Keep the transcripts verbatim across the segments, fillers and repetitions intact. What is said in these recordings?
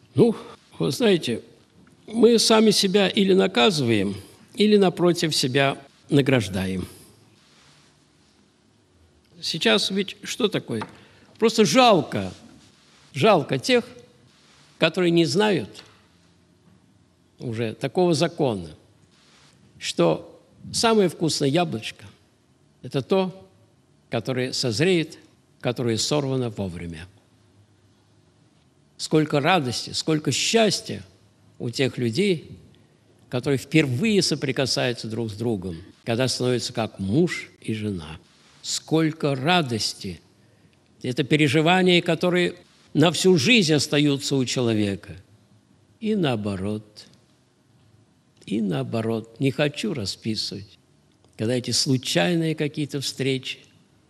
Ну, вы знаете, мы сами себя или наказываем, или напротив себя награждаем. Сейчас ведь что такое? Просто жалко, жалко тех, которые не знают уже такого закона, что самое вкусное яблочко – это то, которое созреет, которое сорвано вовремя. Сколько радости, сколько счастья у тех людей, которые впервые соприкасаются друг с другом, когда становятся как муж и жена. Сколько радости! Это переживания, которые на всю жизнь остаются у человека. И наоборот. И наоборот. Не хочу расписывать. Когда эти случайные какие-то встречи,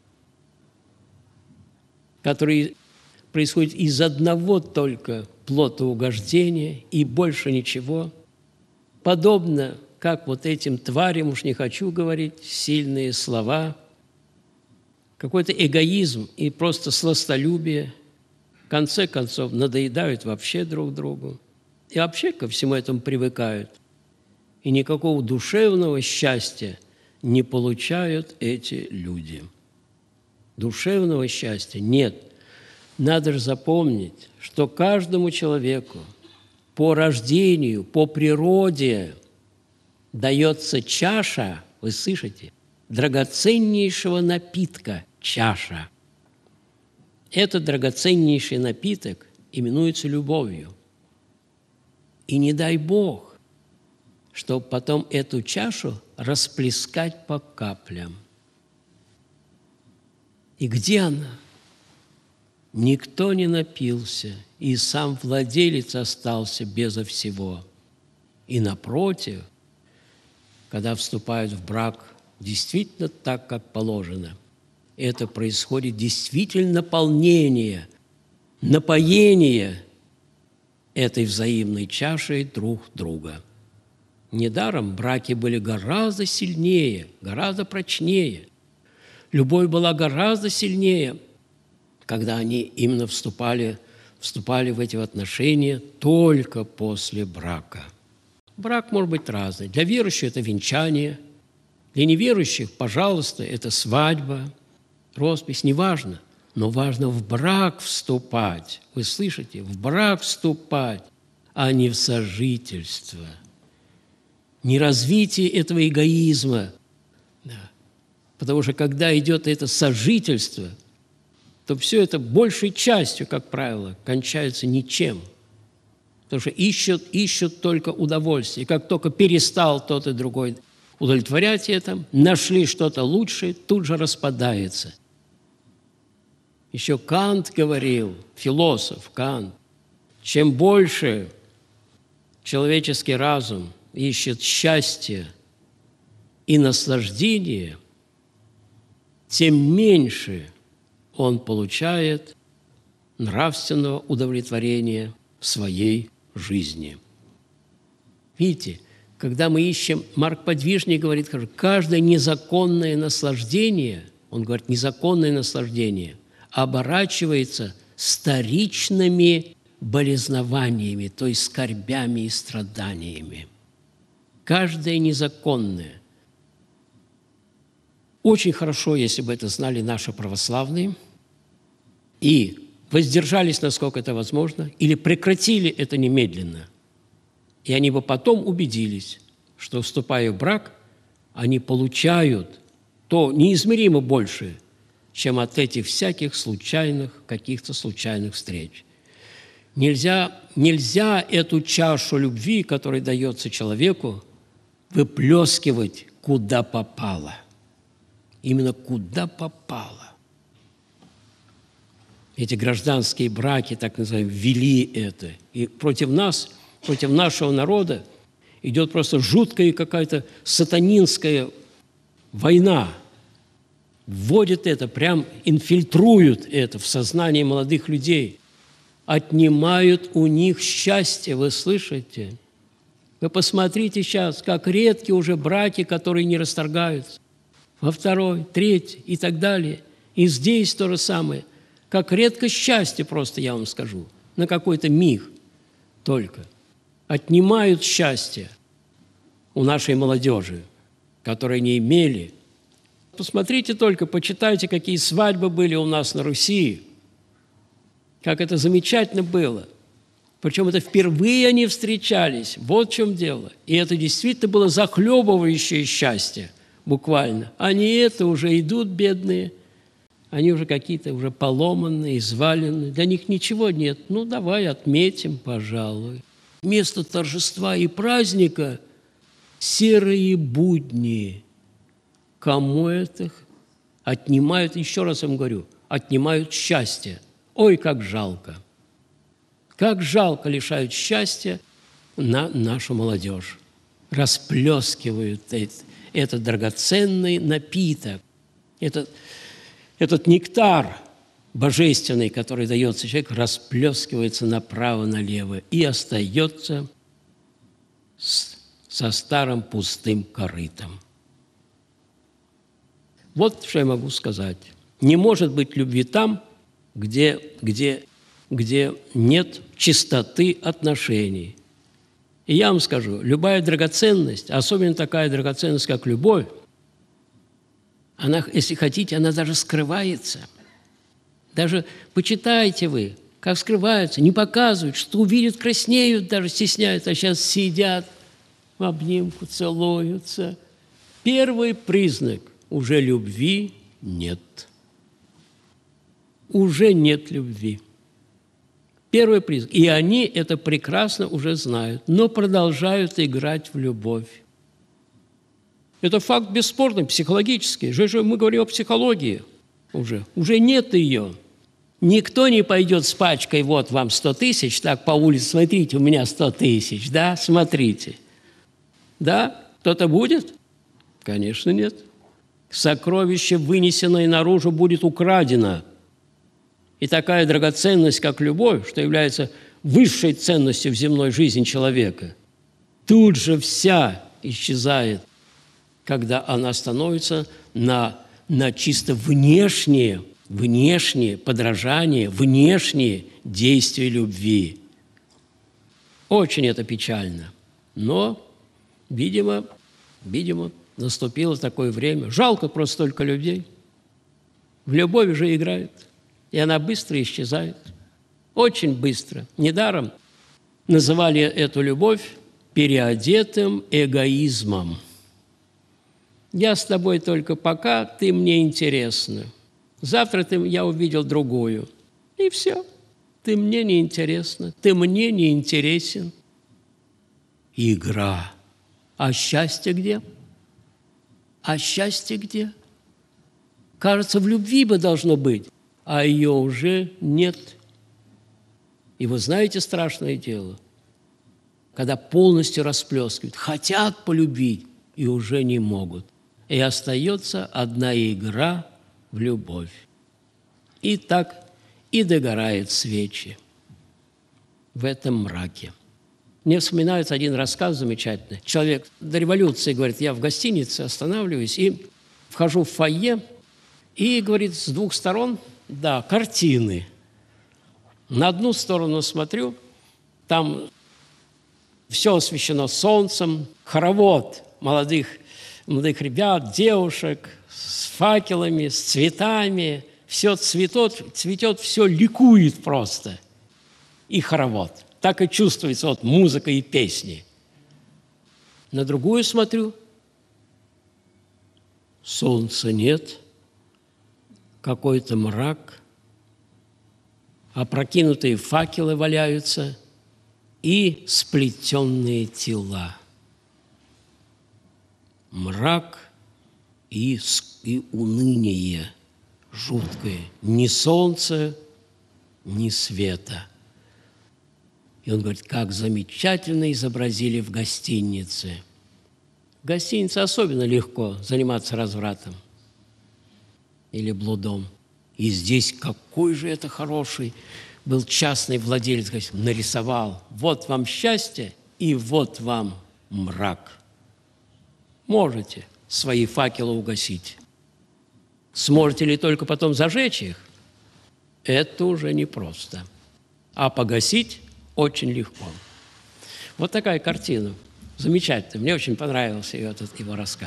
которые происходят из одного только плотоугождения и больше ничего, подобно, как вот этим тварям, уж не хочу говорить, сильные слова, какой-то эгоизм и просто сластолюбие, в конце концов, надоедают вообще друг другу. И вообще ко всему этому привыкают. И никакого душевного счастья не получают эти люди. Душевного счастья нет. Надо же запомнить, что каждому человеку по рождению, по природе дается чаша, вы слышите, драгоценнейшего напитка – чаша. Этот драгоценнейший напиток именуется любовью. И не дай Бог, чтобы потом эту чашу расплескать по каплям. И где она? Никто не напился, и сам владелец остался безо всего. И напротив, когда вступают в брак действительно так, как положено, это происходит действительно наполнение, напоение этой взаимной чашей друг друга. Недаром браки были гораздо сильнее, гораздо прочнее. Любовь была гораздо сильнее, когда они именно вступали, вступали в эти отношения только после брака. Брак может быть разный. Для верующих это венчание, для неверующих, пожалуйста, это свадьба, роспись, неважно. Но важно в брак вступать. Вы слышите? В брак вступать, а не в сожительство. Не развитие этого эгоизма. Да. Потому что когда идет это сожительство, то все это большей частью, как правило, кончается ничем. Потому что ищут, ищут только удовольствие. И как только перестал тот и другой удовлетворять это, нашли что-то лучшее, тут же распадается. Еще Кант говорил, философ Кант, чем больше человеческий разум ищет счастья и наслаждения, тем меньше он получает нравственного удовлетворения в своей жизни. Видите, когда мы ищем, Марк Подвижник говорит, каждое незаконное наслаждение, он говорит, незаконное наслаждение оборачивается старичными болезнованиями, то есть скорбями и страданиями. Каждое незаконное. Очень хорошо, если бы это знали наши православные и воздержались, насколько это возможно, или прекратили это немедленно. И они бы потом убедились, что, вступая в брак, они получают то неизмеримо больше, чем от этих всяких случайных, каких-то случайных встреч. Нельзя, нельзя эту чашу любви, которая дается человеку, выплескивать куда попало. Именно куда попало. Эти гражданские браки, так называемые, ввели это. И против нас, против нашего народа идет просто жуткая какая-то сатанинская война. Вводят это, прям инфильтруют это в сознание молодых людей. Отнимают у них счастье, вы слышите? Вы посмотрите сейчас, как редки уже браки, которые не расторгаются. Во второй, третий и так далее. И здесь то же самое. Как редко счастье просто, я вам скажу, на какой-то миг. только отнимают счастье у нашей молодежи, которые не имели. Посмотрите только, почитайте, какие свадьбы были у нас на Руси, как это замечательно было. Причем это впервые они встречались, вот в чем дело. И это действительно было захлебывающее счастье, буквально. Они это уже идут, бедные, они уже какие-то уже поломанные, изваленные, для них ничего нет. Ну, давай отметим, пожалуй. Вместо торжества и праздника серые будни. Кому это отнимают, еще раз вам говорю, отнимают счастье. Ой, как жалко! Как жалко лишают счастья на нашу молодежь. Расплескивают этот, этот драгоценный напиток, этот, этот нектар божественный, который дается человеку, расплескивается направо-налево и остается с, со старым пустым корытом. Вот что я могу сказать. Не может быть любви там, где, где, где нет чистоты отношений. И я вам скажу, любая драгоценность, особенно такая драгоценность, как любовь, она, если хотите, она даже скрывается. Даже почитайте вы, как скрываются, не показывают, что увидят, краснеют, даже стесняются, а сейчас сидят в обнимку, целуются. Первый признак – уже любви нет. Уже нет любви. Первый признак. И они это прекрасно уже знают, но продолжают играть в любовь. Это факт бесспорный, психологический. Же мы говорим о психологии уже. Уже нет ее. Никто не пойдет с пачкой, вот вам сто тысяч, так по улице, смотрите, у меня сто тысяч, да, смотрите. Да? Кто-то будет? Конечно, нет. Сокровище, вынесенное наружу, будет украдено. И такая драгоценность, как любовь, что является высшей ценностью в земной жизни человека, тут же вся исчезает, когда она становится на, на чисто внешнее, внешнее подражание, внешние действия любви. Очень это печально. Но, видимо, видимо, наступило такое время. Жалко просто только людей. В любовь же играют. И она быстро исчезает. Очень быстро. Недаром называли эту любовь переодетым эгоизмом. Я с тобой только пока, ты мне интересна. Завтра ты, я увидел другую. И все. Ты мне не интересна, ты мне не интересен. Игра. А счастье где? А счастье где? Кажется, в любви бы должно быть, а ее уже нет. И вы знаете страшное дело, когда полностью расплескивают, хотят полюбить и уже не могут. И остается одна игра в любовь. И так и догорают свечи в этом мраке. Мне вспоминается один рассказ замечательный. Человек до революции говорит, я в гостинице останавливаюсь и вхожу в фойе, и, говорит, с двух сторон, да, картины. На одну сторону смотрю, там все освещено солнцем, хоровод молодых, молодых ребят, девушек с факелами, с цветами. Все цветет, цветет, все ликует просто. И хоровод. Так и чувствуется вот музыка и песни. На другую смотрю, солнца нет, какой-то мрак, опрокинутые факелы валяются и сплетенные тела. Мрак и, и уныние жуткое. Ни солнца, ни света. И он говорит, как замечательно изобразили в гостинице. В гостинице особенно легко заниматься развратом или блудом. И здесь какой же это хороший был частный владелец, говорит, нарисовал. Вот вам счастье и вот вам мрак. Можете свои факелы угасить. Сможете ли только потом зажечь их? Это уже непросто. А погасить очень легко. Вот такая картина. Замечательно. Мне очень понравился этот его рассказ.